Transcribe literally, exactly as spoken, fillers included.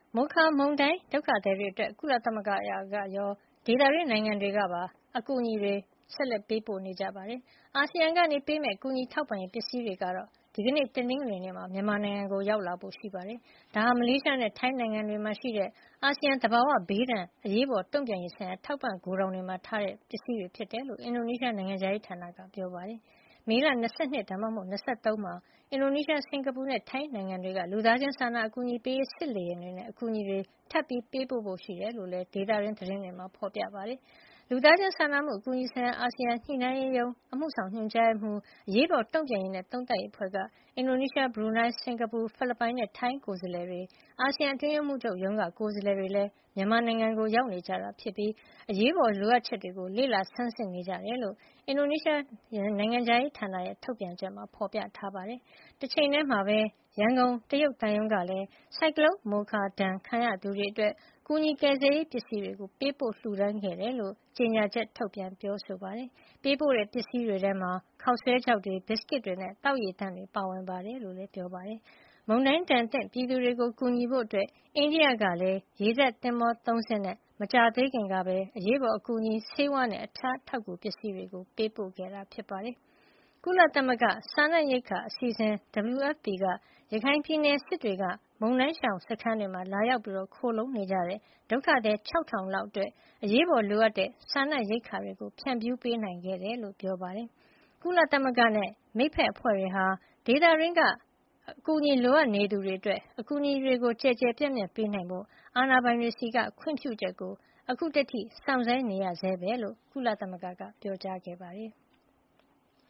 မိုခါမုန်တိုင်းဒုက္ခသည်တွေအတွက် ကုလသမဂ္ဂကရောဒေသတွင်းနိုင်ငံတွေကပါအကူအညီတွေဆက်လက်ပေးပို့နေကြပါတယ်။အာဆီယံကနေပေးမယ့်ကူညီထောက်ပံ့ရေးပစ္စည်းတွေကတော့ဒီကနေ့တနင်္ဂနွေနေ့မှာမြန်မာနိုင်ငံကိုရောက်လာဖို့ရှိပါတယ်။ဒါဟာမလေးရှားနဲ့ထိုင်းနိုင်ငံတွေမှာရှိတဲ့အာဆီယံသဘာဝဘေးဒဏ်အရေးပေါ်တုံ့ပြန်ရေးဆိုင်ရာထောက်ပံ့ဂိုဒေါင်တွေမှာထားတဲ့ပစ္စည်းတွေဖြစ်တယ်လို့အင်ဒိုနီးရှားနိုင်ငံခြားရေးဌာနကပြောပါတယ်။မေလ၂၂ဒါမှမဟုတ်၂၃မှာအင်ဒိုနီးရှားစင်ကာပူနဲ့ထိုင်းနိုင်ငံတွေကလူသားချင်းစာနာအကူအညီပေးရေးစစ်လေယာဉ်တွေနဲ့အကူအညီတွေထပ်ပြီးပေးပို့ဖို့ရှိတယ်လို့လည်းဒေသတွင်းသတင်းတွေမှာဖေါ်ပြပါတယ်။လူသားချင်းစာနာမှုအကူအညီဆိုင်ရာအာဆီယံညှိနှိုင်းရေးရုံးအမှုဆောင်ညွှန်ကြားရေးမှူးအရေးပေါ်တုံ့ပြန်ရေးနဲ့သုံးသပ်ရေးအဖွဲ့ကအင်ဒိုနီးရှား၊ဘရူနိုင်း၊စင်ကာပူ၊ဖိလစ်ပိုင်နဲ့ထိုင်းကိုယ်စားလှယ်တွေအာဆီယံအတွင်းရေးမှူးချုပ်ရုံးကကိုယ်စားလှယ်တွေလည်းမြန်မာနိုင်ငံကိုရောက်နေကြတာဖြစ်ပြီးအရေးပေါ်လိုအပ်ချက်တွေကိုလေ့လာဆန်းစစ်နေကြတယ်လို့အင်ဒိုနီးရှားနိုင်ငံခြားရေးဌာနရဲ့ထုတ်ပြန်ချက်မှာဖေါ်ပြထားပါတယ်။တချိန်တည်းမှာပဲရန်ကုန်တရုတ်သံရုံးကလည်းဆိုင်ကလုန်းမိုခါဒဏ်ခံရသူတွေအတွက်ကူညီကယ်ဆယ်ရေးပစ္စည်းတွေပေးပို့လှူဒါန်းခဲ့တယ်လို့ကြေညာချက်ထုတ်ပြန်ပြောဆိုပါတယ်။ပေးပို့တဲ့ပစ္စည်းတွေထဲမှာခေါက်ဆွဲခြောက်တွေ၊ဘီစကစ်တွေနဲ့သောက်ရေသန့်တွေပါဝင်တယ်လို့လည်းပြောပါတယ်။မုန်တိုင်းဒဏ်သင့်ပြည်သူတွေကိုကူညီဖို့အိန္ဒိယကလည်းရေတပ်သင်္ဘောသုံးစင်းနဲ့မကြာသေးခင်ကပဲအရေးပေါ်အကူအညီဆေးဝါးနဲ့အခြားအထောက်အကူပစ္စည်းတွေပေးပို့ခဲ့တာဖြစ်ပါတယ်။ကုလသမဂ္ဂစားနပ်ရိက္ခာအစီအစဉ် W F P ကရခိုင်ပြည်နယ်စစ်တွေကမုန်တိုင်းရှောင်စခန်းတွေမှာလာရောက်ခိုလှုံနေကြတဲ့ဒုက္ခသည်ခြောက်ထောင်လောက်အတွက်အရေးပေါ်လိုအပ်တဲ့စားနပ်ရိက္ခာတွေဖြန့်ဖြူးပေးနိုင်ခဲ့တယ်လို့ပြောပါတယ်။ကုလသမဂ္ဂနဲ့မိတ်ဖက်အဖွဲ့တွေဟာဒေသတွင်းကအကူအညီလိုအပ်နေသူတွေအတွက်အကူအညီတွေကျယ်ကျယ်ပြန့်ပြန့်ပေးနိုင်ဖို့အာဏာပိုင်တွေဆီကခွင့်ပြုချက်ကိုအခုထိစောင့်ဆိုင်းနေရဆဲပဲလို့ကုလသမဂ္ဂကပြောကြားခဲ့ပါတယ်။